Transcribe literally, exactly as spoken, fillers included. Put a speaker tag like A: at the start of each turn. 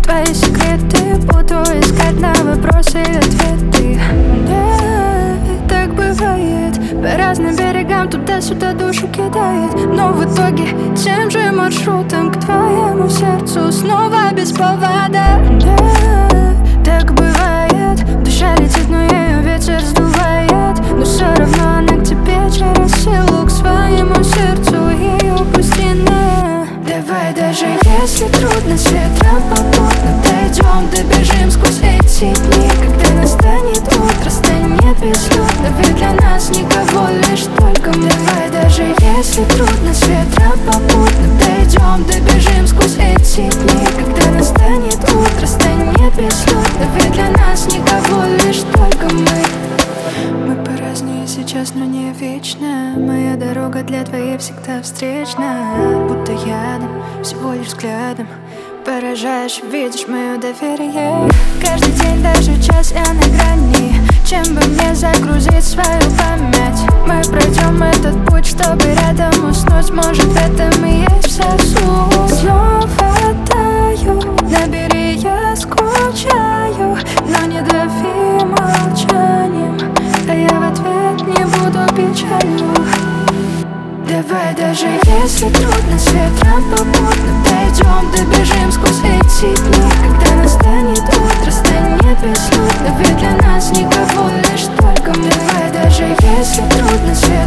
A: твои секреты, буду искать на вопросы и ответы. Да, так бывает, по разным берегам туда-сюда душу кидает, но в итоге тем же маршрутом к твоему сердцу снова без повода. Да, так бывает, душа летит, но ее ветер сдувает, но все равно она к тебе через силу, к своему сердцу ее пустина. Давай, даже если трудно, с ветром попутно дойдем, добежим сквозь эти дни. Когда настанет утро, станет безлюдно, ведь для нас никого, лишь только мы. Давай, даже если трудно, с ветром попутно дойдем, добежим сквозь эти дни. Когда настанет утро, станет безлюдно, ведь для нас никого, лишь только мы. Мы по-разнее сейчас, но не вечно. Моя дорога для твоей всегда встречна. Будто ядом, всего лишь взглядом поражаешь, видишь мое доверие. Каждый день, даже час я на грани. Чем бы мне загрузить свою память? Мы пройдем этот путь, чтобы рядом уснуть. Может, в этом и есть вся суть. Снова таю, набери, я скучаю, но не дави молчанием, а я в ответ не буду печалью. Давай, даже если трудно, с ветром попутно дойдем, добежим сквозь эти дни. Когда настанет утро, станет безлюдно, ведь для нас никого, лишь только мы. Давай, даже если трудно, с